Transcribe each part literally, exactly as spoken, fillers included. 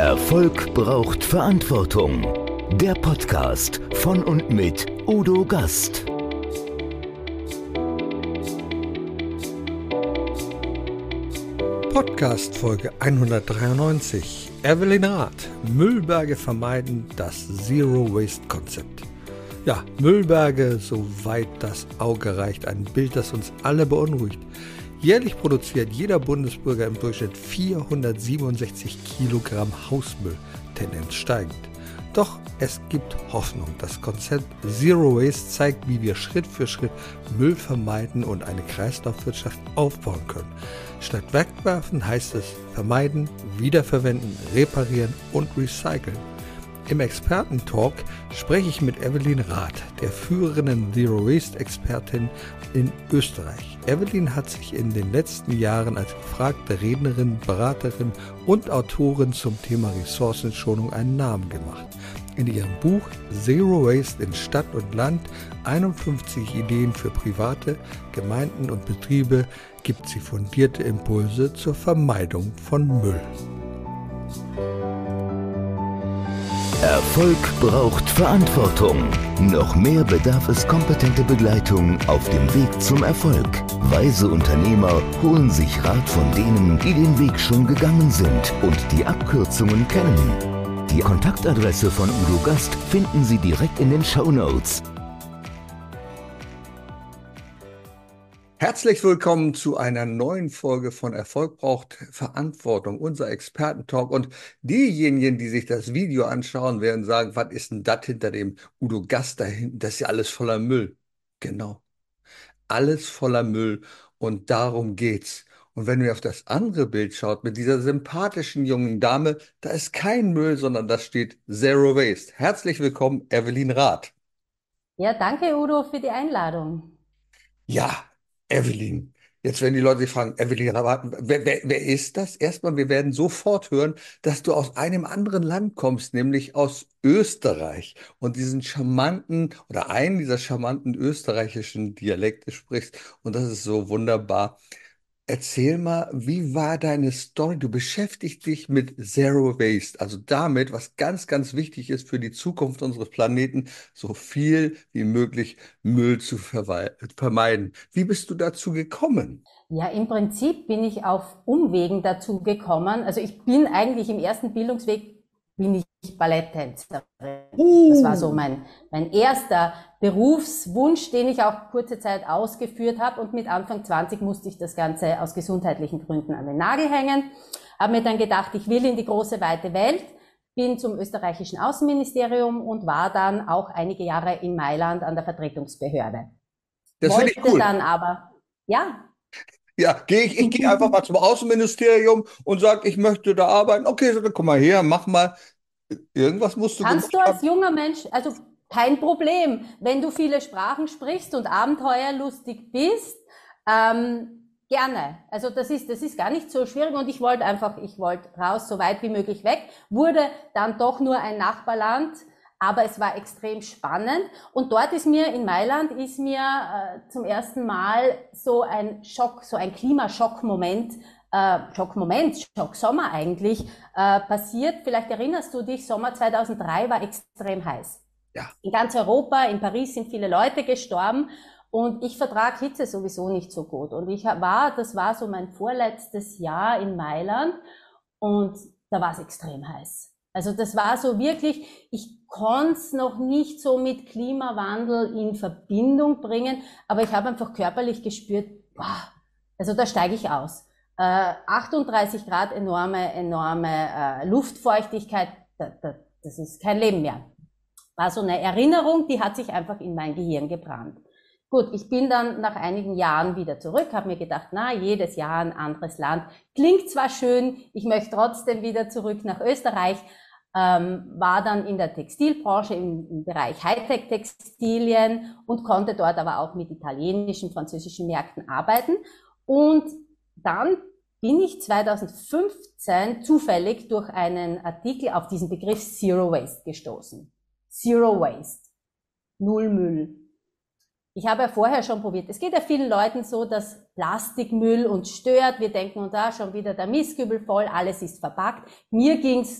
Erfolg braucht Verantwortung. Der Podcast von und mit Udo Gast. Podcast Folge hundertdreiundneunzig. Evelyn Rath. Müllberge vermeiden, das Zero-Waste-Konzept. Ja, Müllberge, soweit das Auge reicht. Ein Bild, das uns alle beunruhigt. Jährlich produziert jeder Bundesbürger im Durchschnitt vierhundertsiebenundsechzig Kilogramm Hausmüll, Tendenz steigend. Doch es gibt Hoffnung. Das Konzept Zero Waste zeigt, wie wir Schritt für Schritt Müll vermeiden und eine Kreislaufwirtschaft aufbauen können. Statt wegwerfen heißt es vermeiden, wiederverwenden, reparieren und recyceln. Im Experten-Talk spreche ich mit Evelyn Rath, der führenden Zero-Waste-Expertin in Österreich. Evelyn hat sich in den letzten Jahren als gefragte Rednerin, Beraterin und Autorin zum Thema Ressourcenschonung einen Namen gemacht. In ihrem Buch Zero Waste in Stadt und Land, einundfünfzig Ideen für private, Gemeinden und Betriebe, gibt sie fundierte Impulse zur Vermeidung von Müll. Erfolg braucht Verantwortung. Noch mehr bedarf es kompetente Begleitung auf dem Weg zum Erfolg. Weise Unternehmer holen sich Rat von denen, die den Weg schon gegangen sind und die Abkürzungen kennen. Die Kontaktadresse von Udo Gast finden Sie direkt in den Shownotes. Herzlich willkommen zu einer neuen Folge von Erfolg braucht Verantwortung, unser Expertentalk. Und diejenigen, die sich das Video anschauen, werden sagen, was ist denn das hinter dem Udo Gast da hinten? Das ist ja alles voller Müll. Genau, alles voller Müll und darum geht's. Und wenn ihr auf das andere Bild schaut, mit dieser sympathischen jungen Dame, da ist kein Müll, sondern da steht Zero Waste. Herzlich willkommen, Evelyn Rath. Ja, danke Udo für die Einladung. Ja, Evelyn. Jetzt werden die Leute sich fragen, Evelyn, wer, wer, wer ist das? Erstmal, wir werden sofort hören, dass du aus einem anderen Land kommst, nämlich aus Österreich und diesen charmanten oder einen dieser charmanten österreichischen Dialekte sprichst. Und das ist so wunderbar. Erzähl mal, wie war deine Story? Du beschäftigst dich mit Zero Waste, also damit, was ganz, ganz wichtig ist für die Zukunft unseres Planeten, so viel wie möglich Müll zu verwei- vermeiden. Wie bist du dazu gekommen? Ja, im Prinzip bin ich auf Umwegen dazu gekommen. Also ich bin eigentlich im ersten Bildungsweg, bin ich Balletttänzerin. Uh. Das war so mein, mein erster Berufswunsch, den ich auch kurze Zeit ausgeführt habe. Und mit Anfang zwanzig musste ich das Ganze aus gesundheitlichen Gründen an den Nagel hängen. Habe mir dann gedacht, ich will in die große, weite Welt. Bin zum österreichischen Außenministerium und war dann auch einige Jahre in Mailand an der Vertretungsbehörde. Das finde ich cool. Dann aber, ja. Ja, gehe ich, ich gehe einfach mal zum Außenministerium und sage, ich möchte da arbeiten. Okay, so, dann komm mal her, mach mal. Irgendwas musst du Kannst du gemacht als haben. junger Mensch, also kein Problem, wenn du viele Sprachen sprichst und abenteuerlustig bist, ähm, gerne. Also das ist, das ist gar nicht so schwierig und ich wollte einfach, ich wollte raus, so weit wie möglich weg, wurde dann doch nur ein Nachbarland, aber es war extrem spannend und dort ist mir, in Mailand, ist mir äh, zum ersten Mal so ein Schock, so ein Klimaschockmoment Äh, Schockmoment, Schocksommer eigentlich, äh, passiert. Vielleicht erinnerst du dich, Sommer zweitausenddrei war extrem heiß. Ja. In ganz Europa, in Paris sind viele Leute gestorben und ich vertrag Hitze sowieso nicht so gut. Und ich war, das war so mein vorletztes Jahr in Mailand und da war es extrem heiß. Also das war so wirklich, ich konnte es noch nicht so mit Klimawandel in Verbindung bringen, aber ich habe einfach körperlich gespürt, boah, also da steige ich aus. Äh, achtunddreißig Grad, enorme, enorme äh, Luftfeuchtigkeit, da, da, das ist kein Leben mehr. War so eine Erinnerung, die hat sich einfach in mein Gehirn gebrannt. Gut, ich bin dann nach einigen Jahren wieder zurück, habe mir gedacht, na, jedes Jahr ein anderes Land. Klingt zwar schön, ich möchte trotzdem wieder zurück nach Österreich, ähm, war dann in der Textilbranche im, im Bereich Hightech-Textilien und konnte dort aber auch mit italienischen, französischen Märkten arbeiten. Und dann bin ich zweitausendfünfzehn zufällig durch einen Artikel auf diesen Begriff Zero Waste gestoßen. Zero Waste. Null Müll. Ich habe ja vorher schon probiert. Es geht ja vielen Leuten so, dass Plastikmüll uns stört. Wir denken uns, ah, schon wieder der Mistkübel voll, alles ist verpackt. Mir ging's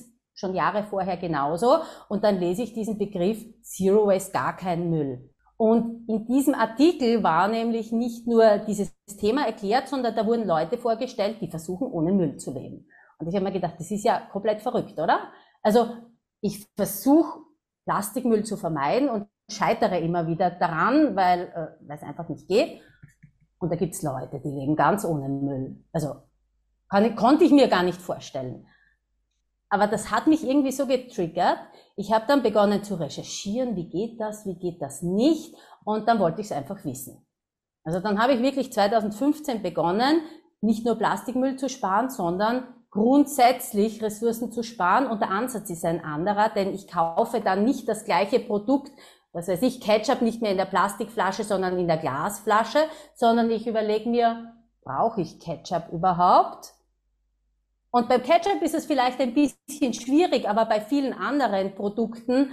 schon Jahre vorher genauso. Und dann lese ich diesen Begriff Zero Waste, gar kein Müll. Und in diesem Artikel war nämlich nicht nur dieses Thema erklärt, sondern da wurden Leute vorgestellt, die versuchen, ohne Müll zu leben. Und ich habe mir gedacht, das ist ja komplett verrückt, oder? Also ich versuche, Plastikmüll zu vermeiden und scheitere immer wieder daran, weil, äh, weil es einfach nicht geht. Und da gibt's Leute, die leben ganz ohne Müll. Also kann, konnte ich mir gar nicht vorstellen. Aber das hat mich irgendwie so getriggert. Ich habe dann begonnen zu recherchieren, wie geht das, wie geht das nicht. Und dann wollte ich es einfach wissen. Also dann habe ich wirklich zweitausendfünfzehn begonnen, nicht nur Plastikmüll zu sparen, sondern grundsätzlich Ressourcen zu sparen. Und der Ansatz ist ein anderer, denn ich kaufe dann nicht das gleiche Produkt, was weiß ich, Ketchup nicht mehr in der Plastikflasche, sondern in der Glasflasche, sondern ich überlege mir, brauche ich Ketchup überhaupt? Und beim Ketchup ist es vielleicht ein bisschen schwierig, aber bei vielen anderen Produkten,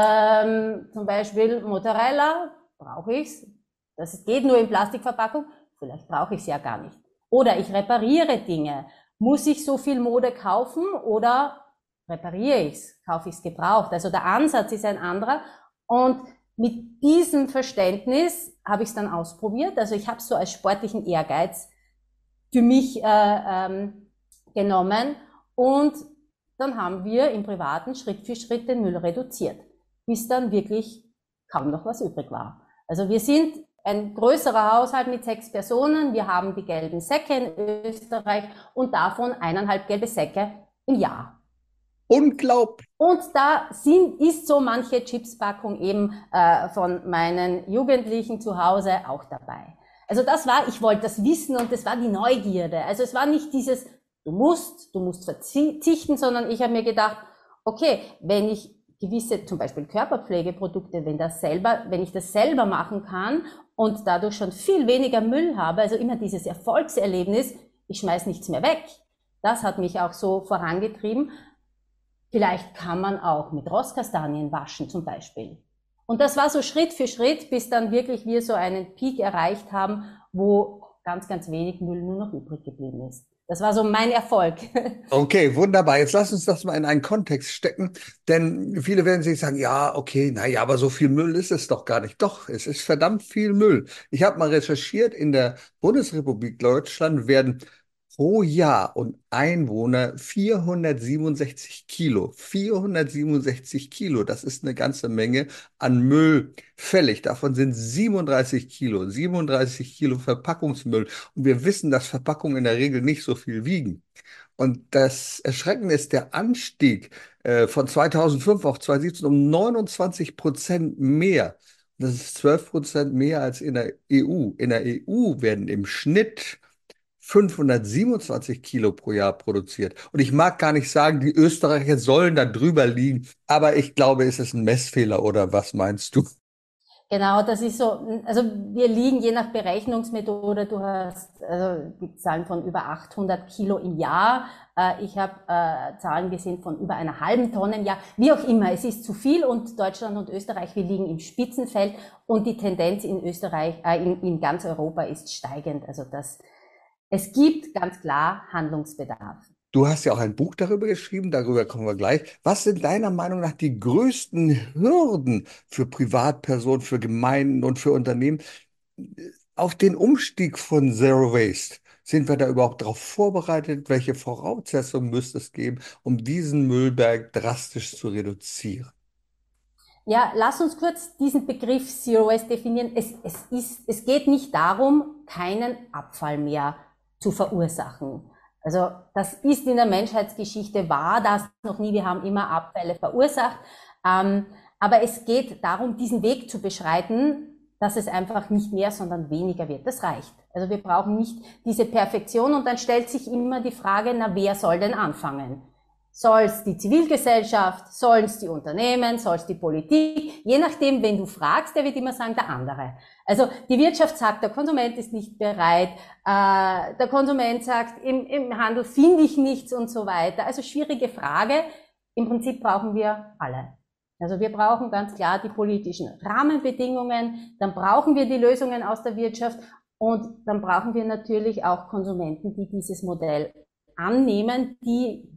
ähm, zum Beispiel Mozzarella, brauche ich's. Das geht nur in Plastikverpackung, vielleicht brauche ich es ja gar nicht. Oder ich repariere Dinge. Muss ich so viel Mode kaufen oder repariere ich es, kaufe ich es gebraucht? Also der Ansatz ist ein anderer. Und mit diesem Verständnis habe ich es dann ausprobiert. Also ich habe es so als sportlichen Ehrgeiz für mich äh, ähm, genommen. Und dann haben wir im Privaten Schritt für Schritt den Müll reduziert, bis dann wirklich kaum noch was übrig war. Also wir sind ein größerer Haushalt mit sechs Personen. Wir haben die gelben Säcke in Österreich und davon eineinhalb gelbe Säcke im Jahr. Unglaublich. Und da sind, ist so manche Chipspackung eben äh, von meinen Jugendlichen zu Hause auch dabei. Also das war, ich wollte das wissen und das war die Neugierde. Also es war nicht dieses, du musst, du musst verzichten, sondern ich habe mir gedacht, okay, wenn ich gewisse, zum Beispiel Körperpflegeprodukte, wenn das selber, wenn ich das selber machen kann und dadurch schon viel weniger Müll habe, also immer dieses Erfolgserlebnis, ich schmeiß nichts mehr weg. Das hat mich auch so vorangetrieben. Vielleicht kann man auch mit Rostkastanien waschen zum Beispiel. Und das war so Schritt für Schritt, bis dann wirklich wir so einen Peak erreicht haben, wo ganz, ganz wenig Müll nur noch übrig geblieben ist. Das war so mein Erfolg. Okay, wunderbar. Jetzt lass uns das mal in einen Kontext stecken, denn viele werden sich sagen, ja, okay, naja, aber so viel Müll ist es doch gar nicht. Doch, es ist verdammt viel Müll. Ich habe mal recherchiert, in der Bundesrepublik Deutschland werden pro Jahr und Einwohner vierhundertsiebenundsechzig Kilo. vierhundertsiebenundsechzig Kilo, das ist eine ganze Menge an Müll fällig. Davon sind siebenunddreißig Kilo, siebenunddreißig Kilo Verpackungsmüll. Und wir wissen, dass Verpackungen in der Regel nicht so viel wiegen. Und das Erschreckende ist der Anstieg äh, von zweitausendfünf auf zweitausendsiebzehn um neunundzwanzig Prozent mehr. Das ist zwölf Prozent mehr als in der E U. In der E U werden im Schnitt fünfhundertsiebenundzwanzig Kilo pro Jahr produziert. Und ich mag gar nicht sagen, die Österreicher sollen da drüber liegen, aber ich glaube, es ist ein Messfehler, oder was meinst du? Genau, das ist so, also wir liegen je nach Berechnungsmethode, du hast also die Zahlen von über achthundert Kilo im Jahr, äh, ich habe äh, Zahlen gesehen von über einer halben Tonne im Jahr, wie auch immer, es ist zu viel und Deutschland und Österreich, wir liegen im Spitzenfeld und die Tendenz in Österreich, äh, in, in ganz Europa ist steigend, also das, es gibt ganz klar Handlungsbedarf. Du hast ja auch ein Buch darüber geschrieben, darüber kommen wir gleich. Was sind deiner Meinung nach die größten Hürden für Privatpersonen, für Gemeinden und für Unternehmen auf den Umstieg von Zero Waste? Sind wir da überhaupt darauf vorbereitet? Welche Voraussetzungen müsste es geben, um diesen Müllberg drastisch zu reduzieren? Ja, lass uns kurz diesen Begriff Zero Waste definieren. Es, es, ist, es geht nicht darum, keinen Abfall mehr zu verursachen. Also das ist in der Menschheitsgeschichte, war das noch nie, wir haben immer Abfälle verursacht, ähm, aber es geht darum, diesen Weg zu beschreiten, dass es einfach nicht mehr, sondern weniger wird. Das reicht. Also wir brauchen nicht diese Perfektion und dann stellt sich immer die Frage, na wer soll denn anfangen? Soll es die Zivilgesellschaft, sollen es die Unternehmen, soll es die Politik? Je nachdem, wenn du fragst, der wird immer sagen, der andere. Also die Wirtschaft sagt, der Konsument ist nicht bereit, äh, der Konsument sagt, im, im Handel finde ich nichts und so weiter. Also schwierige Frage. Im Prinzip brauchen wir alle. Also wir brauchen ganz klar die politischen Rahmenbedingungen, dann brauchen wir die Lösungen aus der Wirtschaft und dann brauchen wir natürlich auch Konsumenten, die dieses Modell annehmen, die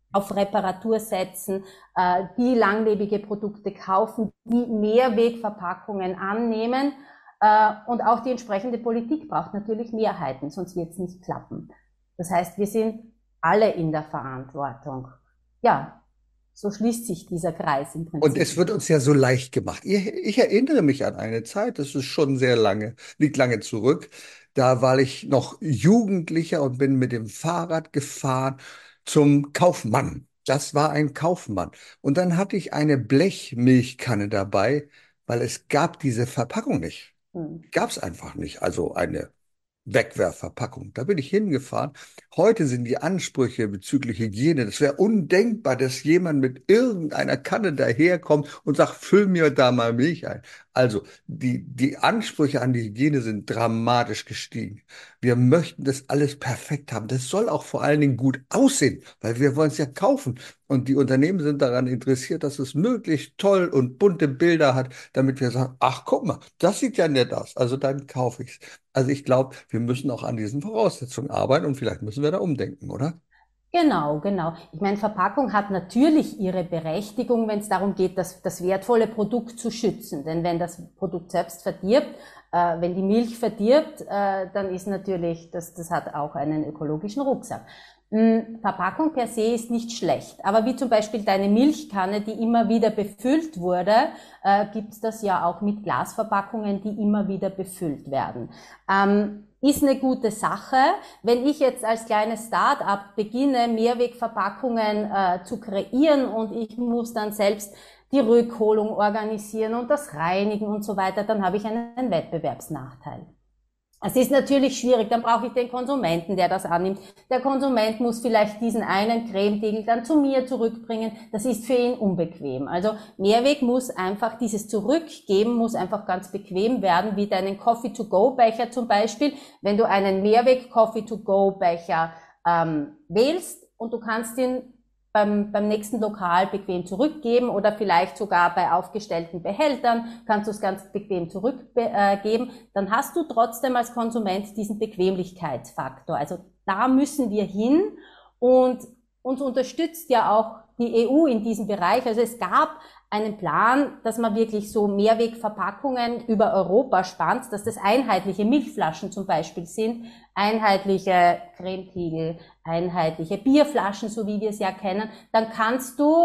auf Reparatur setzen, äh, die langlebige Produkte kaufen, die Mehrwegverpackungen annehmen. Äh, und auch die entsprechende Politik braucht natürlich Mehrheiten, sonst wird es nicht klappen. Das heißt, wir sind alle in der Verantwortung. Ja, so schließt sich dieser Kreis im Prinzip. Und es wird uns ja so leicht gemacht. Ich, ich erinnere mich an eine Zeit, das ist schon sehr lange, liegt lange zurück. Da war ich noch Jugendlicher und bin mit dem Fahrrad gefahren zum Kaufmann. Das war ein Kaufmann. Und dann hatte ich eine Blechmilchkanne dabei, weil es gab diese Verpackung nicht. Hm. Gab es einfach nicht. Also eine Wegwerfverpackung. Da bin ich hingefahren. Heute sind die Ansprüche bezüglich Hygiene, das wäre undenkbar, dass jemand mit irgendeiner Kanne daherkommt und sagt, füll mir da mal Milch ein. Also die, die Ansprüche an die Hygiene sind dramatisch gestiegen. Wir möchten das alles perfekt haben. Das soll auch vor allen Dingen gut aussehen, weil wir wollen es ja kaufen. Und die Unternehmen sind daran interessiert, dass es möglichst toll und bunte Bilder hat, damit wir sagen, ach, guck mal, das sieht ja nett aus. Also dann kaufe ich es. Also ich glaube, wir müssen auch an diesen Voraussetzungen arbeiten und vielleicht müssen wir da umdenken, oder? Genau, genau. Ich meine, Verpackung hat natürlich ihre Berechtigung, wenn es darum geht, das, das wertvolle Produkt zu schützen. Denn wenn das Produkt selbst verdirbt, äh, wenn die Milch verdirbt, äh, dann ist natürlich, das, das hat auch einen ökologischen Rucksack. Hm, Verpackung per se ist nicht schlecht, aber wie zum Beispiel deine Milchkanne, die immer wieder befüllt wurde, äh, gibt es das ja auch mit Glasverpackungen, die immer wieder befüllt werden. Ähm, ist eine gute Sache. Wenn ich jetzt als kleines Start-up beginne, Mehrwegverpackungen äh, zu kreieren und ich muss dann selbst die Rückholung organisieren und das Reinigen und so weiter, dann habe ich einen Wettbewerbsnachteil. Es ist natürlich schwierig, dann brauche ich den Konsumenten, der das annimmt. Der Konsument muss vielleicht diesen einen Cremedegel dann zu mir zurückbringen. Das ist für ihn unbequem. Also Mehrweg muss einfach, dieses Zurückgeben muss einfach ganz bequem werden, wie deinen Coffee-to-go-Becher zum Beispiel. Wenn du einen Mehrweg-Coffee-to-go-Becher ähm, wählst und du kannst ihn Beim, beim nächsten Lokal bequem zurückgeben oder vielleicht sogar bei aufgestellten Behältern kannst du es ganz bequem zurückgeben, dann hast du trotzdem als Konsument diesen Bequemlichkeitsfaktor. Also da müssen wir hin und uns unterstützt ja auch die E U in diesem Bereich. Also es gab einen Plan, dass man wirklich so Mehrwegverpackungen über Europa spannt, dass das einheitliche Milchflaschen zum Beispiel sind, einheitliche Cremetiegel, einheitliche Bierflaschen, so wie wir es ja kennen. Dann kannst du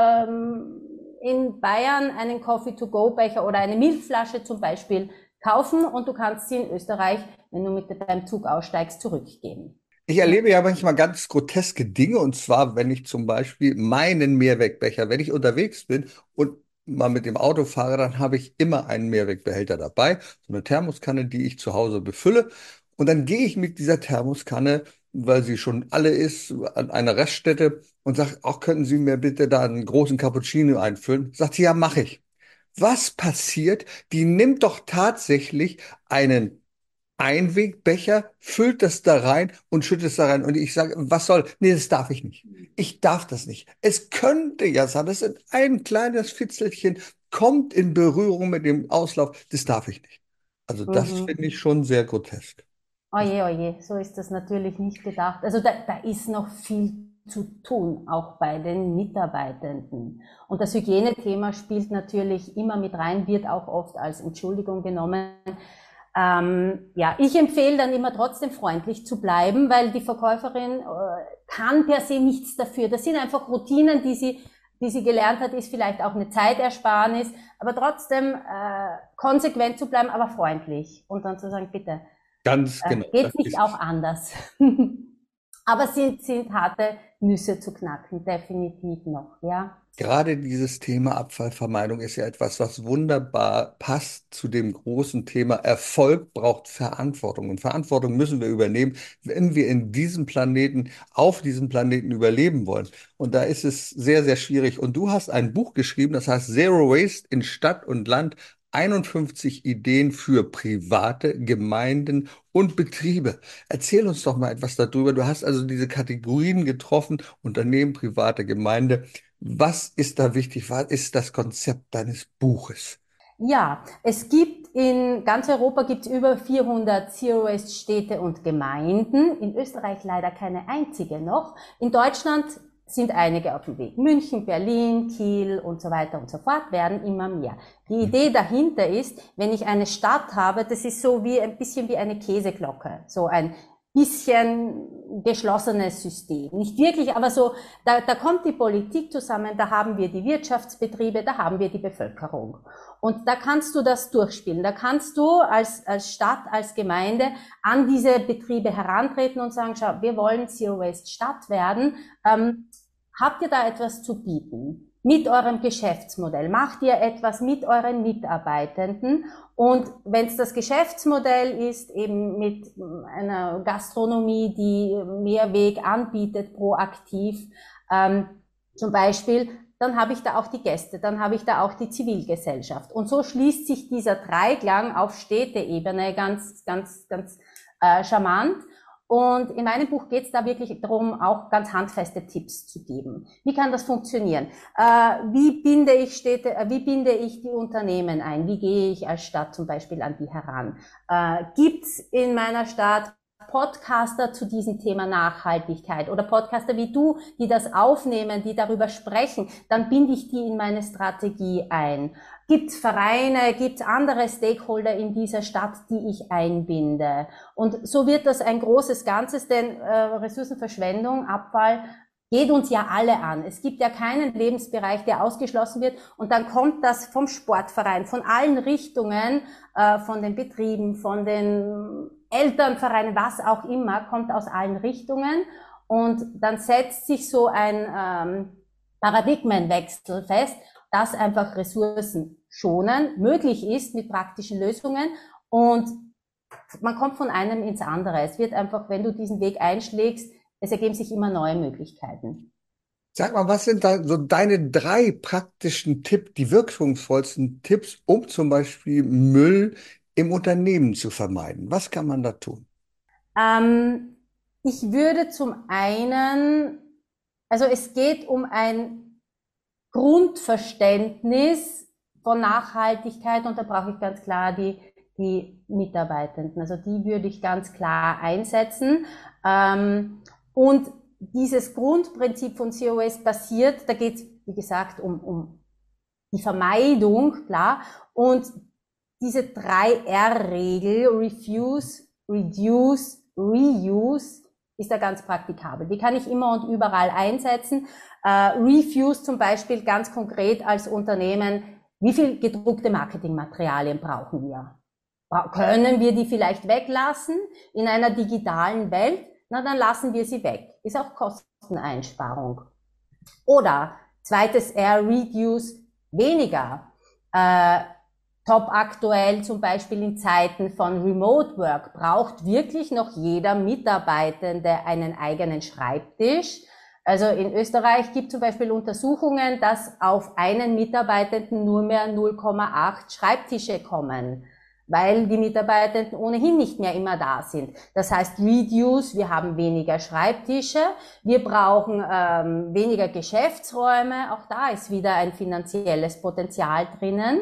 ähm, in Bayern einen Coffee-to-go-Becher oder eine Milchflasche zum Beispiel kaufen und du kannst sie in Österreich, wenn du mit deinem Zug aussteigst, zurückgeben. Ich erlebe ja manchmal ganz groteske Dinge, und zwar, wenn ich zum Beispiel meinen Mehrwegbecher, wenn ich unterwegs bin und mal mit dem Auto fahre, dann habe ich immer einen Mehrwegbehälter dabei, so eine Thermoskanne, die ich zu Hause befülle. Und dann gehe ich mit dieser Thermoskanne, weil sie schon alle ist, an eine Raststätte und sage, auch könnten Sie mir bitte da einen großen Cappuccino einfüllen? Sagt sie, ja, mache ich. Was passiert? Die nimmt doch tatsächlich einen Einwegbecher, füllt das da rein und schüttet es da rein. Und ich sage, was soll? Nee, das darf ich nicht. Ich darf das nicht. Es könnte ja sein, dass ein kleines Fitzelchen kommt in Berührung mit dem Auslauf. Das darf ich nicht. Also das Mhm. finde ich schon sehr grotesk. Oje, oje, so ist das natürlich nicht gedacht. Also da, da ist noch viel zu tun, auch bei den Mitarbeitenden. Und das Hygienethema spielt natürlich immer mit rein, wird auch oft als Entschuldigung genommen. Ähm, ja, ich empfehle dann immer trotzdem freundlich zu bleiben, weil die Verkäuferin äh, kann per se nichts dafür. Das sind einfach Routinen, die sie, die sie gelernt hat, ist vielleicht auch eine Zeitersparnis, aber trotzdem äh, konsequent zu bleiben, aber freundlich und dann zu sagen, bitte, Ganz äh, genau. geht's Das nicht ist auch anders? Aber sind, sind harte Nüsse zu knacken, definitiv noch, ja. Gerade dieses Thema Abfallvermeidung ist ja etwas, was wunderbar passt zu dem großen Thema Erfolg braucht Verantwortung. Und Verantwortung müssen wir übernehmen, wenn wir in diesem Planeten, auf diesem Planeten überleben wollen. Und da ist es sehr, sehr schwierig. Und du hast ein Buch geschrieben, das heißt Zero Waste in Stadt und Land. einundfünfzig Ideen für private Gemeinden und Betriebe. Erzähl uns doch mal etwas darüber. Du hast also diese Kategorien getroffen, Unternehmen, private Gemeinde. Was ist da wichtig? Was ist das Konzept deines Buches? Ja, es gibt in ganz Europa gibt es über vierhundert Zero-Waste-Städte und Gemeinden. In Österreich leider keine einzige noch. In Deutschland sind einige auf dem Weg. München, Berlin, Kiel und so weiter und so fort werden immer mehr. Die Idee dahinter ist, wenn ich eine Stadt habe, das ist so wie ein bisschen wie eine Käseglocke, so ein bisschen geschlossenes System. Nicht wirklich, aber so, da, da kommt die Politik zusammen, da haben wir die Wirtschaftsbetriebe, da haben wir die Bevölkerung. Und da kannst du das durchspielen. Da kannst du als, als Stadt, als Gemeinde an diese Betriebe herantreten und sagen, schau, wir wollen Zero Waste Stadt werden. Ähm, habt ihr da etwas zu bieten? Mit eurem Geschäftsmodell? Macht ihr etwas mit euren Mitarbeitenden? Und wenn es das Geschäftsmodell ist, eben mit einer Gastronomie, die Mehrweg anbietet, proaktiv, ähm, zum Beispiel, dann habe ich da auch die Gäste, dann habe ich da auch die Zivilgesellschaft. Und so schließt sich dieser Dreiklang auf Städteebene ganz, ganz, ganz äh, charmant. Und in meinem Buch geht es da wirklich darum, auch ganz handfeste Tipps zu geben. Wie kann das funktionieren? Äh, wie binde ich Städte, äh, wie binde ich die Unternehmen ein? Wie gehe ich als Stadt zum Beispiel an die heran? Äh, gibt's in meiner Stadt Podcaster zu diesem Thema Nachhaltigkeit oder Podcaster wie du, die das aufnehmen, die darüber sprechen? Dann binde ich die in meine Strategie ein. Gibt es Vereine, gibt es andere Stakeholder in dieser Stadt, die ich einbinde? Und so wird das ein großes Ganzes, denn äh, Ressourcenverschwendung, Abfall geht uns ja alle an. Es gibt ja keinen Lebensbereich, der ausgeschlossen wird. Und dann kommt das vom Sportverein, von allen Richtungen, äh, von den Betrieben, von den Elternvereinen, was auch immer, kommt aus allen Richtungen. Und dann setzt sich so ein ähm, Paradigmenwechsel fest, dass einfach Ressourcen schonen möglich ist mit praktischen Lösungen und man kommt von einem ins andere. Es wird einfach, wenn du diesen Weg einschlägst, es ergeben sich immer neue Möglichkeiten. Sag mal, was sind da so deine drei praktischen Tipps, die wirkungsvollsten Tipps, um zum Beispiel Müll im Unternehmen zu vermeiden? Was kann man da tun? Ähm, ich würde zum einen, also es geht um ein Grundverständnis von Nachhaltigkeit und da brauche ich ganz klar die, die Mitarbeitenden. Also die würde ich ganz klar einsetzen. Ähm, und dieses Grundprinzip von Zero Waste basiert, da geht es, wie gesagt, um, um die Vermeidung, klar. Und diese drei R-Regel, Refuse, Reduce, Reuse, ist da ganz praktikabel. Die kann ich immer und überall einsetzen. Uh, Refuse zum Beispiel ganz konkret als Unternehmen, wie viel gedruckte Marketingmaterialien brauchen wir? Bra- können wir die vielleicht weglassen in einer digitalen Welt? Na, dann lassen wir sie weg. Ist auch Kosteneinsparung. Oder zweites R, Reduce, weniger. Uh, top aktuell zum Beispiel in Zeiten von Remote Work braucht wirklich noch jeder Mitarbeitende einen eigenen Schreibtisch. Also in Österreich gibt es zum Beispiel Untersuchungen, dass auf einen Mitarbeitenden nur mehr null Komma acht Schreibtische kommen, weil die Mitarbeitenden ohnehin nicht mehr immer da sind. Das heißt Reduce, wir haben weniger Schreibtische, wir brauchen ähm, weniger Geschäftsräume, auch da ist wieder ein finanzielles Potenzial drinnen.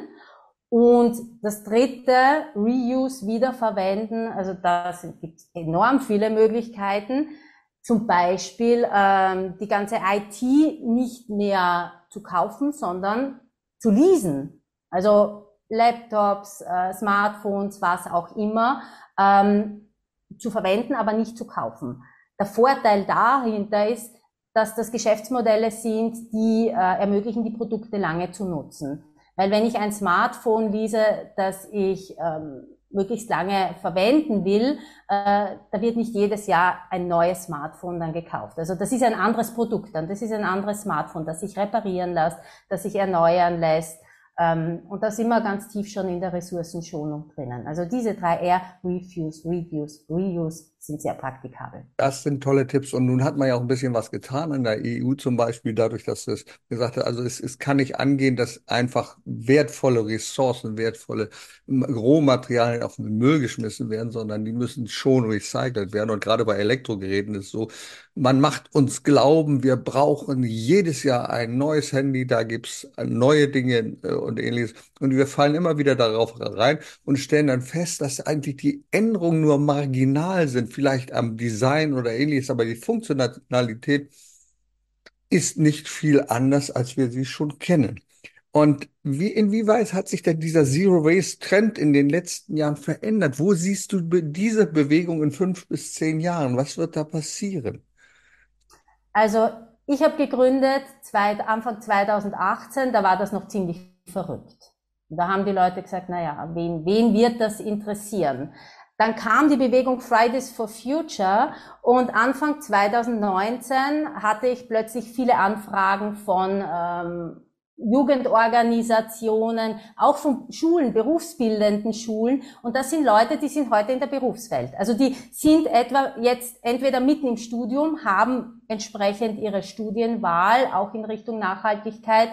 Und das dritte, Reuse, wiederverwenden, also da gibt es enorm viele Möglichkeiten. Zum Beispiel ähm, die ganze I T nicht mehr zu kaufen, sondern zu leasen. Also Laptops, äh, Smartphones, was auch immer, ähm, zu verwenden, aber nicht zu kaufen. Der Vorteil dahinter ist, dass das Geschäftsmodelle sind, die äh, ermöglichen, die Produkte lange zu nutzen. Weil wenn ich ein Smartphone lease, das ich ähm, möglichst lange verwenden will, äh, da wird nicht jedes Jahr ein neues Smartphone dann gekauft. Also das ist ein anderes Produkt dann, das ist ein anderes Smartphone, das sich reparieren lässt, das sich erneuern lässt. Ähm, und da sind wir ganz tief schon in der Ressourcenschonung drinnen. Also diese drei R, Refuse, Reduce, Reuse, sind sehr praktikabel. Das sind tolle Tipps. Und nun hat man ja auch ein bisschen was getan in der E U zum Beispiel, dadurch, dass es gesagt hat, also es, es kann nicht angehen, dass einfach wertvolle Ressourcen, wertvolle Rohmaterialien auf den Müll geschmissen werden, sondern die müssen schon recycelt werden. Und gerade bei Elektrogeräten ist es so, man macht uns glauben, wir brauchen jedes Jahr ein neues Handy, da gibt's neue Dinge äh, und ähnliches. Und wir fallen immer wieder darauf rein und stellen dann fest, dass eigentlich die Änderungen nur marginal sind, vielleicht am Design oder ähnliches, aber die Funktionalität ist nicht viel anders, als wir sie schon kennen. Und wie, inwieweit hat sich denn dieser Zero-Waste-Trend in den letzten Jahren verändert? Wo siehst du be diese Bewegung in fünf bis zehn Jahren? Was wird da passieren? Also ich habe gegründet zwei, Anfang zweitausendachtzehn, da war das noch ziemlich verrückt. Da haben die Leute gesagt, naja, wen, wen wird das interessieren? Dann kam die Bewegung Fridays for Future und Anfang zweitausendneunzehn hatte ich plötzlich viele Anfragen von ähm, Jugendorganisationen, auch von Schulen, berufsbildenden Schulen. Und das sind Leute, die sind heute in der Berufswelt. Also die sind etwa jetzt entweder mitten im Studium, haben entsprechend ihre Studienwahl auch in Richtung Nachhaltigkeit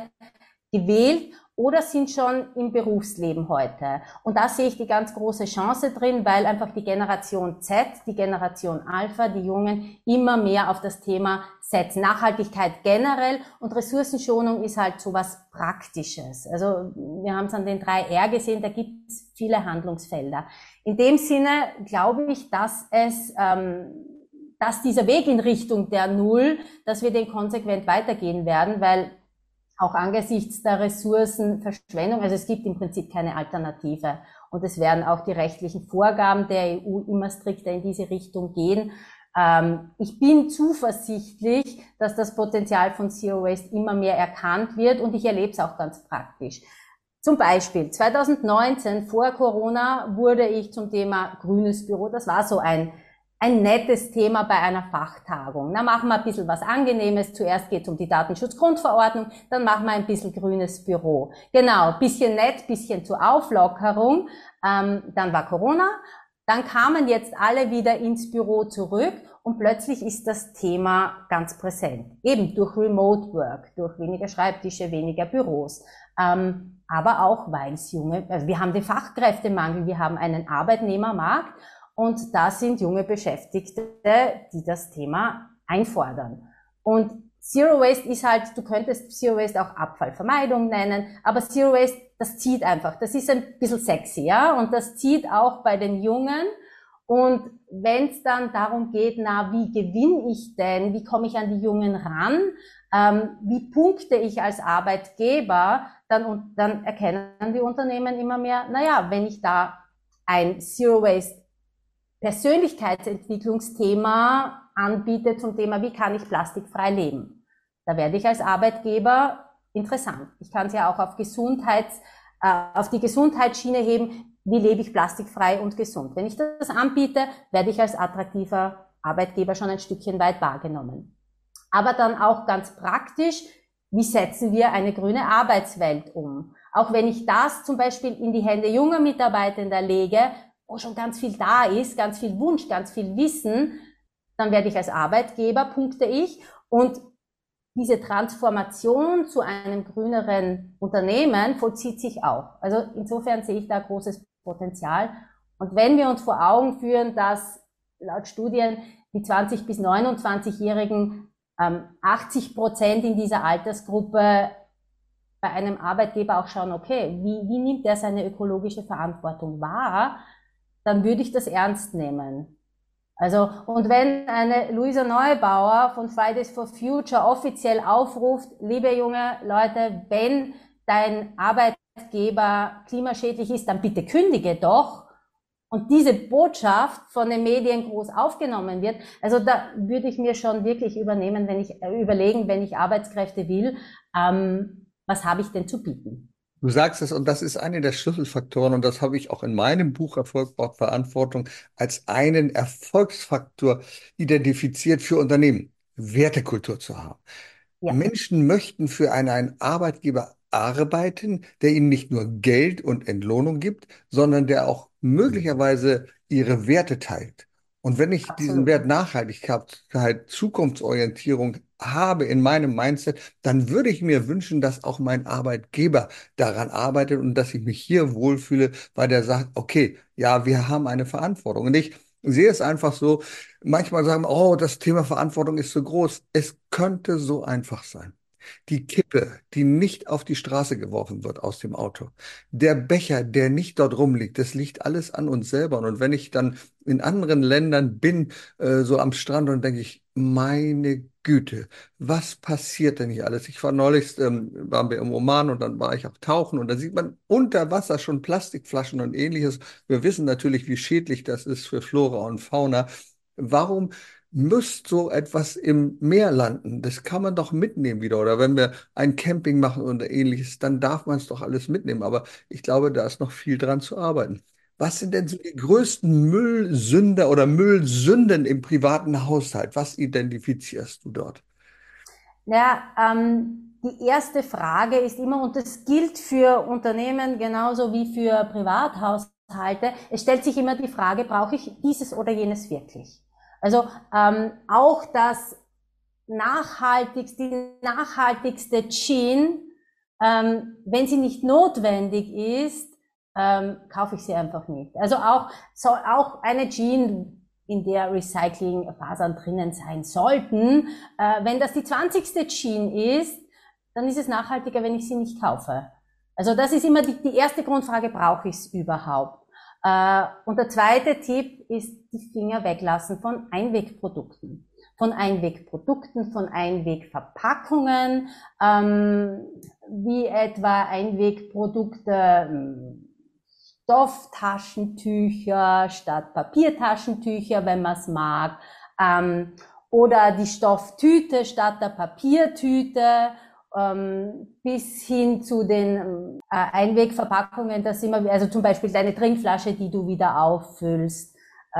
gewählt oder sind schon im Berufsleben heute. Und da sehe ich die ganz große Chance drin, weil einfach die Generation Z, die Generation Alpha, die Jungen immer mehr auf das Thema setzen. Nachhaltigkeit generell und Ressourcenschonung ist halt so was Praktisches. Also wir haben es an den drei R gesehen, da gibt es viele Handlungsfelder. In dem Sinne glaube ich, dass es ähm, dass dieser Weg in Richtung der Null, dass wir den konsequent weitergehen werden, weil auch angesichts der Ressourcenverschwendung, also es gibt im Prinzip keine Alternative. Und es werden auch die rechtlichen Vorgaben der E U immer strikter in diese Richtung gehen. Ähm, ich bin zuversichtlich, dass das Potenzial von Zero Waste immer mehr erkannt wird und ich erlebe es auch ganz praktisch. Zum Beispiel zweitausendneunzehn, vor Corona, wurde ich zum Thema grünes Büro, das war so ein ein nettes Thema bei einer Fachtagung. Na, machen wir ein bisschen was Angenehmes. Zuerst geht es um die Datenschutzgrundverordnung, dann machen wir ein bisschen grünes Büro. Genau, bisschen nett, bisschen zur Auflockerung. Ähm, dann war Corona, dann kamen jetzt alle wieder ins Büro zurück und plötzlich ist das Thema ganz präsent. Eben durch Remote Work, durch weniger Schreibtische, weniger Büros. Ähm, aber auch, weil es junge, also wir haben den Fachkräftemangel, wir haben einen Arbeitnehmermarkt. Und da sind junge Beschäftigte, die das Thema einfordern. Und Zero Waste ist halt, du könntest Zero Waste auch Abfallvermeidung nennen, aber Zero Waste, das zieht einfach. Das ist ein bisschen sexy, ja, und das zieht auch bei den Jungen. Und wenn es dann darum geht, na, wie gewinne ich denn, wie komme ich an die Jungen ran, ähm, wie punkte ich als Arbeitgeber, dann, dann erkennen die Unternehmen immer mehr, naja, wenn ich da ein Zero Waste Persönlichkeitsentwicklungsthema anbiete zum Thema, wie kann ich plastikfrei leben. Da werde ich als Arbeitgeber interessant. Ich kann es ja auch auf Gesundheits, äh, auf die Gesundheitsschiene heben. Wie lebe ich plastikfrei und gesund? Wenn ich das anbiete, werde ich als attraktiver Arbeitgeber schon ein Stückchen weit wahrgenommen. Aber dann auch ganz praktisch, wie setzen wir eine grüne Arbeitswelt um? Auch wenn ich das zum Beispiel in die Hände junger Mitarbeitender lege, wo schon ganz viel da ist, ganz viel Wunsch, ganz viel Wissen, dann werde ich als Arbeitgeber, punkte ich. Und diese Transformation zu einem grüneren Unternehmen vollzieht sich auch. Also insofern sehe ich da großes Potenzial. Und wenn wir uns vor Augen führen, dass laut Studien die zwanzig- bis neunundzwanzigjährigen ähm, achtzig Prozent in dieser Altersgruppe bei einem Arbeitgeber auch schauen, okay, wie, wie nimmt er seine ökologische Verantwortung wahr, dann würde ich das ernst nehmen. Also, und wenn eine Luisa Neubauer von Fridays for Future offiziell aufruft, liebe junge Leute, wenn dein Arbeitgeber klimaschädlich ist, dann bitte kündige doch. Und diese Botschaft von den Medien groß aufgenommen wird, also da würde ich mir schon wirklich übernehmen, wenn ich, äh, überlegen, wenn ich Arbeitskräfte will, ähm, was habe ich denn zu bieten? Du sagst es, und das ist einer der Schlüsselfaktoren, und das habe ich auch in meinem Buch Erfolg braucht Verantwortung als einen Erfolgsfaktor identifiziert für Unternehmen, Wertekultur zu haben. Ja, Menschen möchten für einen, einen Arbeitgeber arbeiten, der ihnen nicht nur Geld und Entlohnung gibt, sondern der auch möglicherweise ihre Werte teilt. Und wenn ich diesen absolut. Wert Nachhaltigkeit, Zukunftsorientierung habe in meinem Mindset, dann würde ich mir wünschen, dass auch mein Arbeitgeber daran arbeitet und dass ich mich hier wohlfühle, weil der sagt, okay, ja, wir haben eine Verantwortung. Und ich sehe es einfach so, manchmal sagen, oh, das Thema Verantwortung ist so groß. Es könnte so einfach sein. die Kippe, die nicht auf die Straße geworfen wird aus dem Auto, der Becher, der nicht dort rumliegt, das liegt alles an uns selber. Und wenn ich dann in anderen Ländern bin, äh, so am Strand, und denke ich, meine Güte, was passiert denn hier alles? Ich war neulich, ähm, waren wir im Oman und dann war ich auch tauchen und da sieht man unter Wasser schon Plastikflaschen und ähnliches. Wir wissen natürlich, wie schädlich das ist für Flora und Fauna. Warum müsste so etwas im Meer landen? Das kann man doch mitnehmen wieder. Oder wenn wir ein Camping machen oder ähnliches, dann darf man es doch alles mitnehmen. Aber ich glaube, da ist noch viel dran zu arbeiten. Was sind denn so die größten Müllsünder oder Müllsünden im privaten Haushalt? Was identifizierst du dort? Ja, ähm, die erste Frage ist immer, und das gilt für Unternehmen genauso wie für Privathaushalte, es stellt sich immer die Frage, brauche ich dieses oder jenes wirklich? Also ähm, auch das nachhaltigste, die nachhaltigste Jeans, ähm, wenn sie nicht notwendig ist, ähm, kaufe ich sie einfach nicht. Also auch, so, auch eine Jeans, in der Recyclingfasern drinnen sein sollten. Äh, wenn das die zwanzigste Jeans ist, dann ist es nachhaltiger, wenn ich sie nicht kaufe. Also das ist immer die, die erste Grundfrage, brauche ich es überhaupt? Äh, und der zweite Tipp ist, die Finger weglassen von Einwegprodukten. Von Einwegprodukten, von Einwegverpackungen, ähm, wie etwa Einwegprodukte, Stofftaschentücher statt Papiertaschentücher, wenn man es mag, ähm, oder die Stofftüte statt der Papiertüte, ähm, bis hin zu den äh, Einwegverpackungen, das immer, also zum Beispiel deine Trinkflasche, die du wieder auffüllst.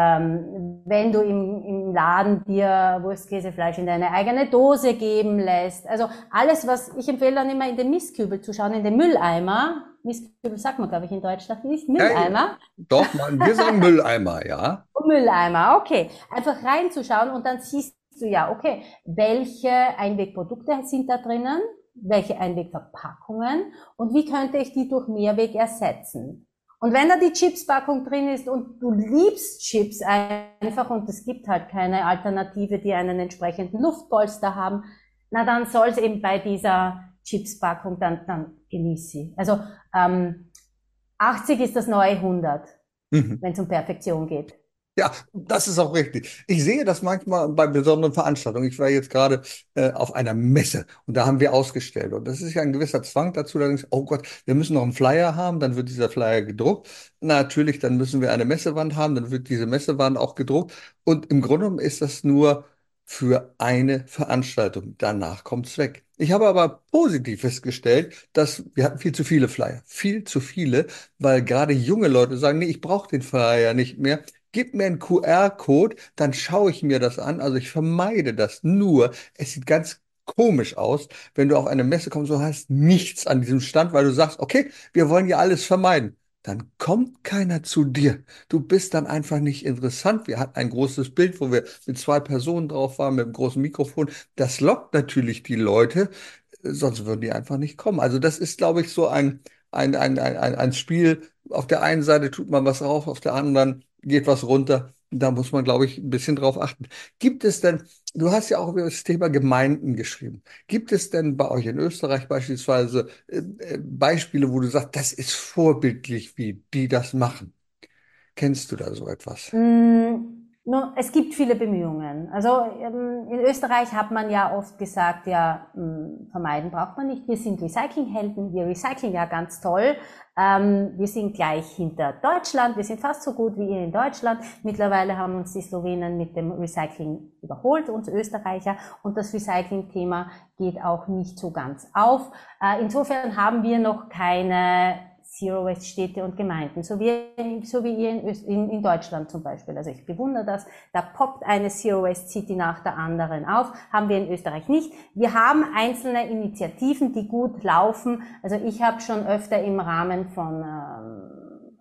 Ähm, wenn du im, im Laden dir Wurstkäsefleisch in deine eigene Dose geben lässt. Also alles, was ich empfehle, dann immer in den Mistkübel zu schauen, in den Mülleimer. Mistkübel sagt man, glaube ich, in Deutschland nicht. Ja, ja. Mülleimer. Doch, Mann, wir sagen Mülleimer, ja. Mülleimer, okay. Einfach reinzuschauen und dann siehst du ja, okay, welche Einwegprodukte sind da drinnen, welche Einwegverpackungen und wie könnte ich die durch Mehrweg ersetzen. Und wenn da die Chipspackung drin ist und du liebst Chips einfach und es gibt halt keine Alternative, die einen entsprechenden Luftpolster haben, na dann soll es eben bei dieser Chipspackung, dann, dann genieß sie. Also ähm, achtzig ist das neue hundert, mhm. wenn es um Perfektion geht. Ja, das ist auch richtig. Ich sehe das manchmal bei besonderen Veranstaltungen. Ich war jetzt gerade äh, auf einer Messe und da haben wir ausgestellt. Und das ist ja ein gewisser Zwang dazu. Da denkst du, oh Gott, wir müssen noch einen Flyer haben, dann wird dieser Flyer gedruckt. Natürlich, dann müssen wir eine Messewand haben, dann wird diese Messewand auch gedruckt. Und im Grunde genommen ist das nur für eine Veranstaltung. Danach kommt es weg. Ich habe aber positiv festgestellt, dass wir hatten viel zu viele Flyer. Viel zu viele, weil gerade junge Leute sagen, nee, ich brauche den Flyer nicht mehr. Gib mir einen Q R-Code, dann schaue ich mir das an. Also ich vermeide das nur. Es sieht ganz komisch aus, wenn du auf eine Messe kommst und hast nichts an diesem Stand, weil du sagst, okay, wir wollen ja alles vermeiden. Dann kommt keiner zu dir. Du bist dann einfach nicht interessant. Wir hatten ein großes Bild, wo wir mit zwei Personen drauf waren, mit einem großen Mikrofon. Das lockt natürlich die Leute, sonst würden die einfach nicht kommen. Also das ist, glaube ich, so ein, ein, ein, ein, ein ein Spiel. Auf der einen Seite tut man was rauf, auf der anderen geht was runter. Da muss man, glaube ich, ein bisschen drauf achten. Gibt es denn, du hast ja auch über das Thema Gemeinden geschrieben. Gibt es denn bei euch in Österreich beispielsweise äh, äh, Beispiele, wo du sagst, das ist vorbildlich, wie die das machen? Kennst du da so etwas? Mm. Nun, es gibt viele Bemühungen. Also in Österreich hat man ja oft gesagt, ja, vermeiden braucht man nicht. Wir sind Recyclinghelden, wir recyceln ja ganz toll. Ähm, wir sind gleich hinter Deutschland, wir sind fast so gut wie ihr in Deutschland. Mittlerweile haben uns die Slowenen mit dem Recycling überholt, uns Österreicher. Und das Recycling-Thema geht auch nicht so ganz auf. Äh, insofern haben wir noch keine Zero-Waste-Städte und Gemeinden, so wie, so wie ihr in, in, in Deutschland zum Beispiel. Also ich bewundere das. Da poppt eine Zero-Waste-City nach der anderen auf. Haben wir in Österreich nicht. Wir haben einzelne Initiativen, die gut laufen. Also ich habe schon öfter im Rahmen von ähm,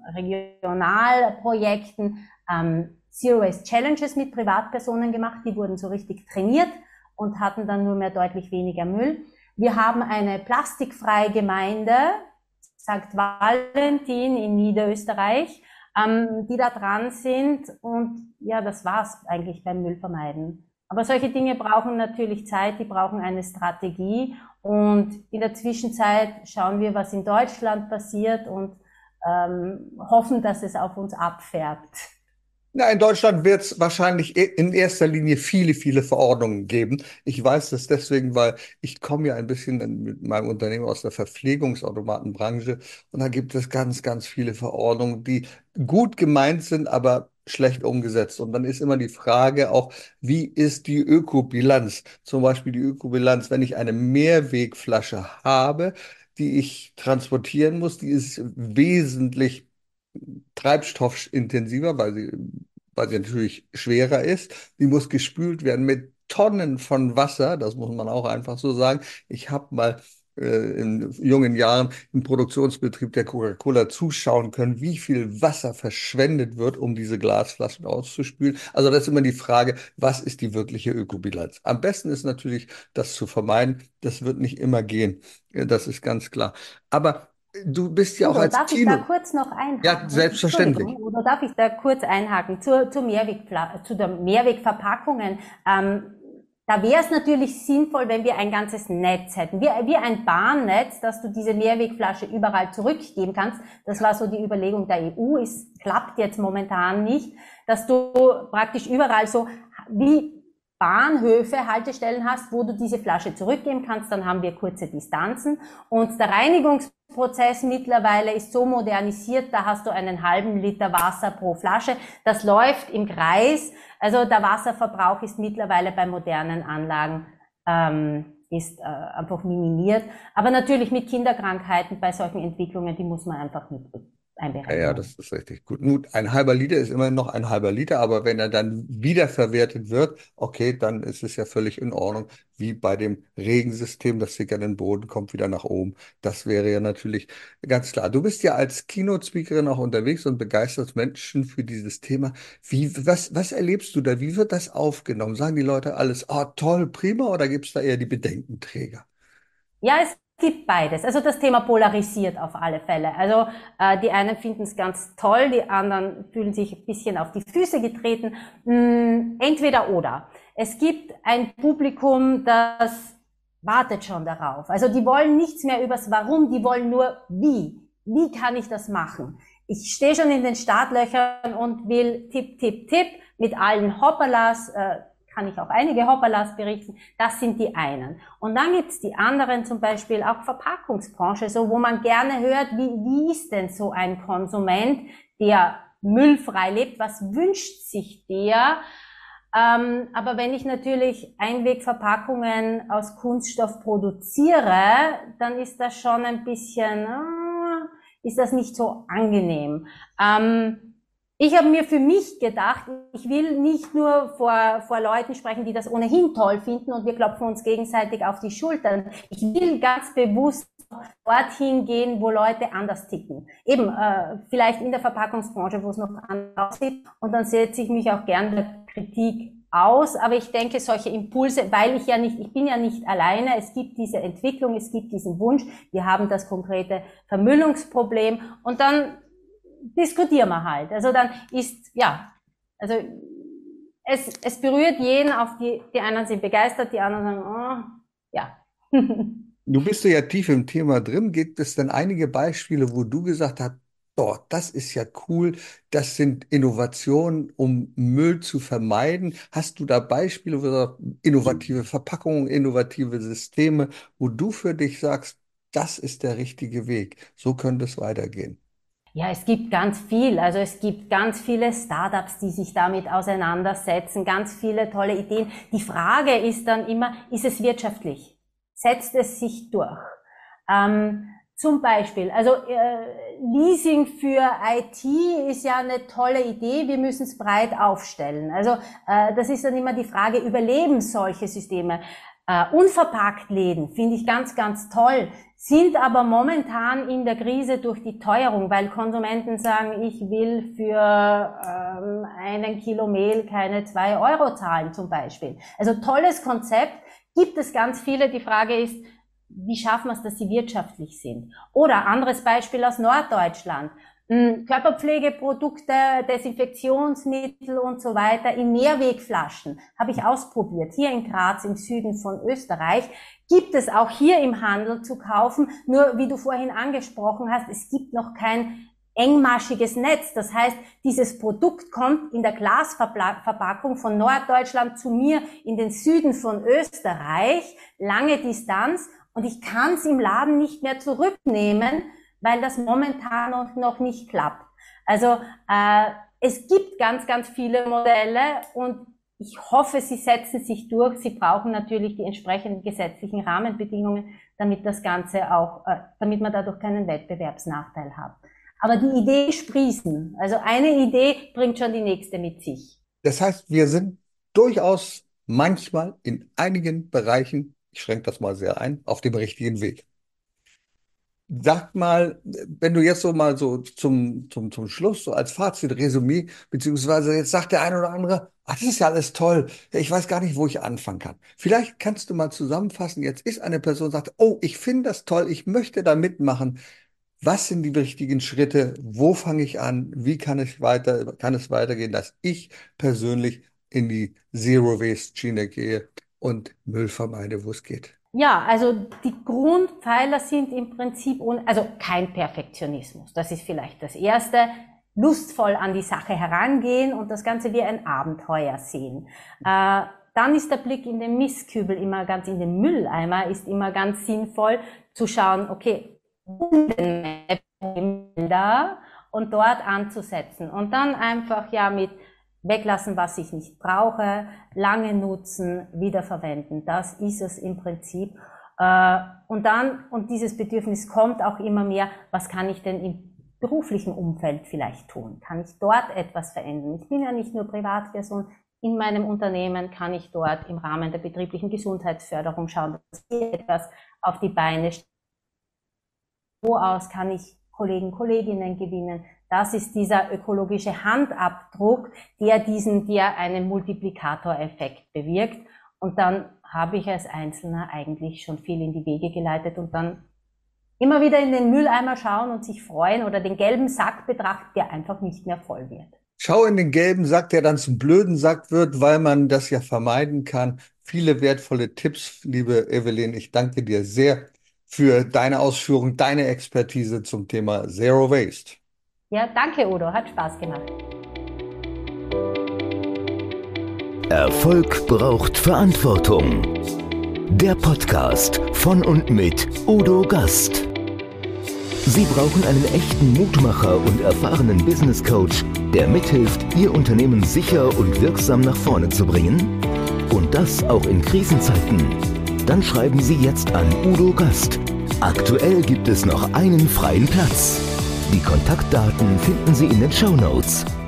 Regionalprojekten ähm, Zero-Waste-Challenges mit Privatpersonen gemacht. Die wurden so richtig trainiert und hatten dann nur mehr deutlich weniger Müll. Wir haben eine plastikfreie Gemeinde, Sankt Valentin in Niederösterreich, ähm, die da dran sind und ja, das war's eigentlich beim Müllvermeiden. Aber solche Dinge brauchen natürlich Zeit, die brauchen eine Strategie. Und in der Zwischenzeit schauen wir, was in Deutschland passiert und ähm, hoffen, dass es auf uns abfärbt. Na, in Deutschland wird es wahrscheinlich in erster Linie viele, viele Verordnungen geben. Ich weiß das deswegen, weil ich komme ja ein bisschen mit meinem Unternehmen aus der Verpflegungsautomatenbranche und da gibt es ganz, ganz viele Verordnungen, die gut gemeint sind, aber schlecht umgesetzt. Und dann ist immer die Frage auch, wie ist die Ökobilanz? Zum Beispiel die Ökobilanz, wenn ich eine Mehrwegflasche habe, die ich transportieren muss, die ist wesentlich treibstoffintensiver, weil sie, weil sie natürlich schwerer ist. Die muss gespült werden mit Tonnen von Wasser, das muss man auch einfach so sagen. Ich habe mal äh, in jungen Jahren im Produktionsbetrieb der Coca-Cola zuschauen können, wie viel Wasser verschwendet wird, um diese Glasflaschen auszuspülen. Also das ist immer die Frage, was ist die wirkliche Ökobilanz? Am besten ist natürlich, das zu vermeiden. Das wird nicht immer gehen. Das ist ganz klar. Aber du bist ja auch Udo, als darf ich da Kino. kurz noch Ja, einhaken? selbstverständlich. Entschuldigung, Udo, darf ich da kurz einhaken zur, zur Mehrwegfla zu den Mehrwegverpackungen? Ähm, da wäre es natürlich sinnvoll, wenn wir ein ganzes Netz hätten, wie, wie ein Bahnnetz, dass du diese Mehrwegflasche überall zurückgeben kannst. Das war so die Überlegung der E U. Es klappt jetzt momentan nicht, dass du praktisch überall so wie Bahnhöfe, Haltestellen hast, wo du diese Flasche zurückgeben kannst, dann haben wir kurze Distanzen. Und der Reinigungsprozess mittlerweile ist so modernisiert, da hast du einen halben Liter Wasser pro Flasche. Das läuft im Kreis. Also der Wasserverbrauch ist mittlerweile bei modernen Anlagen ähm, ist äh, einfach minimiert. Aber natürlich mit Kinderkrankheiten bei solchen Entwicklungen, die muss man einfach mit Ja, ja, das ist richtig gut. Nun, ein halber Liter ist immer noch ein halber Liter, aber wenn er dann wiederverwertet wird, okay, dann ist es ja völlig in Ordnung, wie bei dem Regensystem, das sickert in den Boden, kommt wieder nach oben. Das wäre ja natürlich ganz klar. Du bist ja als Keynote-Speakerin auch unterwegs und begeisterst Menschen für dieses Thema. Wie, was, was erlebst du da? Wie wird das aufgenommen? Sagen die Leute alles, ah, toll, prima, oder gibt es da eher die Bedenkenträger? Ja, es gibt beides. Also das Thema polarisiert auf alle Fälle. Also äh, die einen finden es ganz toll, die anderen fühlen sich ein bisschen auf die Füße getreten. Hm, entweder oder. Es gibt ein Publikum, das wartet schon darauf. Also die wollen nichts mehr übers Warum, die wollen nur wie. Wie kann ich das machen? Ich stehe schon in den Startlöchern und will Tipp, Tipp, Tipp mit allen Hoppalas, äh, kann ich auch einige Hoppalas berichten, das sind die einen. Und dann gibt's die anderen, zum Beispiel auch Verpackungsbranche, so wo man gerne hört, wie, wie ist denn so ein Konsument, der müllfrei lebt, was wünscht sich der? Ähm, aber wenn ich natürlich Einwegverpackungen aus Kunststoff produziere, dann ist das schon ein bisschen, äh, ist das nicht so angenehm. Ähm, Ich habe mir für mich gedacht, ich will nicht nur vor, vor Leuten sprechen, die das ohnehin toll finden und wir klopfen uns gegenseitig auf die Schultern. Ich will ganz bewusst dorthin gehen, wo Leute anders ticken. Eben, äh, vielleicht in der Verpackungsbranche, wo es noch anders aussieht. Und dann setze ich mich auch gern der Kritik aus. Aber ich denke, solche Impulse, weil ich ja nicht, ich bin ja nicht alleine. Es gibt diese Entwicklung, es gibt diesen Wunsch. Wir haben das konkrete Vermüllungsproblem. Und dann diskutieren wir halt. Also dann ist, ja, also es, es berührt jeden auf die, die einen sind begeistert, die anderen sagen, oh, ja. Du bist ja tief im Thema drin. Gibt es denn einige Beispiele, wo du gesagt hast, boah, das ist ja cool, das sind Innovationen, um Müll zu vermeiden? Hast du da Beispiele, wo du sagst, innovative Verpackungen, innovative Systeme, wo du für dich sagst, das ist der richtige Weg, so könnte es weitergehen? Ja, es gibt ganz viel. Also es gibt ganz viele Startups, die sich damit auseinandersetzen, ganz viele tolle Ideen. Die Frage ist dann immer, ist es wirtschaftlich? Setzt es sich durch? Ähm, zum Beispiel, also äh, Leasing für I T ist ja eine tolle Idee, wir müssen es breit aufstellen. Also äh, das ist dann immer die Frage, überleben solche Systeme? Uh, unverpackt Läden finde ich ganz, ganz toll, sind aber momentan in der Krise durch die Teuerung, weil Konsumenten sagen, ich will für ähm, einen Kilo Mehl keine zwei Euro zahlen zum Beispiel. Also tolles Konzept, gibt es ganz viele. Die Frage ist, wie schaffen wir es, dass sie wirtschaftlich sind? Oder anderes Beispiel aus Norddeutschland. Körperpflegeprodukte, Desinfektionsmittel und so weiter in Mehrwegflaschen habe ich ausprobiert. Hier in Graz im Süden von Österreich gibt es auch hier im Handel zu kaufen. Nur wie du vorhin angesprochen hast, es gibt noch kein engmaschiges Netz. Das heißt, dieses Produkt kommt in der Glasverpackung von Norddeutschland zu mir in den Süden von Österreich, lange Distanz, und ich kann es im Laden nicht mehr zurücknehmen, weil das momentan noch, noch nicht klappt. Also äh, es gibt ganz, ganz viele Modelle und ich hoffe, sie setzen sich durch. Sie brauchen natürlich die entsprechenden gesetzlichen Rahmenbedingungen, damit das Ganze auch, äh, damit man dadurch keinen Wettbewerbsnachteil hat. Aber die Idee sprießen. Also eine Idee bringt schon die nächste mit sich. Das heißt, wir sind durchaus manchmal in einigen Bereichen, ich schränke das mal sehr ein, auf dem richtigen Weg. Sag mal, wenn du jetzt so mal so zum, zum, zum Schluss, so als Fazit, Resümee, beziehungsweise jetzt sagt der eine oder andere, ach, das ist ja alles toll, ich weiß gar nicht, wo ich anfangen kann. Vielleicht kannst du mal zusammenfassen, jetzt ist eine Person, sagt, oh, ich finde das toll, ich möchte da mitmachen. Was sind die richtigen Schritte? Wo fange ich an? Wie kann ich weiter, kann es weitergehen, dass ich persönlich in die Zero-Waste-Schiene gehe und Müll vermeide, wo es geht? Ja, also die Grundpfeiler sind im Prinzip, also kein Perfektionismus. Das ist vielleicht das Erste. Lustvoll an die Sache herangehen und das Ganze wie ein Abenteuer sehen. Äh, dann ist der Blick in den Mistkübel immer ganz, in den Mülleimer ist immer ganz sinnvoll zu schauen, okay, da und dort anzusetzen und dann einfach ja mit weglassen, was ich nicht brauche, lange nutzen, wiederverwenden. Das ist es im Prinzip. Und dann, und dieses Bedürfnis kommt auch immer mehr, was kann ich denn im beruflichen Umfeld vielleicht tun? Kann ich dort etwas verändern? Ich bin ja nicht nur Privatperson. In meinem Unternehmen kann ich dort im Rahmen der betrieblichen Gesundheitsförderung schauen, dass ich etwas auf die Beine stelle. Wo aus kann ich Kollegen, Kolleginnen gewinnen? Das ist dieser ökologische Handabdruck, der diesen, der einen Multiplikatoreffekt bewirkt. Und dann habe ich als Einzelner eigentlich schon viel in die Wege geleitet und dann immer wieder in den Mülleimer schauen und sich freuen oder den gelben Sack betrachten, der einfach nicht mehr voll wird. Schau in den gelben Sack, der dann zum blöden Sack wird, weil man das ja vermeiden kann. Viele wertvolle Tipps, liebe Evelyn. Ich danke dir sehr für deine Ausführung, deine Expertise zum Thema Zero Waste. Ja, danke Udo, hat Spaß gemacht. Erfolg braucht Verantwortung. Der Podcast von und mit Udo Gast. Sie brauchen einen echten Mutmacher und erfahrenen Business Coach, der mithilft, Ihr Unternehmen sicher und wirksam nach vorne zu bringen? Und das auch in Krisenzeiten? Dann schreiben Sie jetzt an Udo Gast. Aktuell gibt es noch einen freien Platz. Die Kontaktdaten finden Sie in den Shownotes.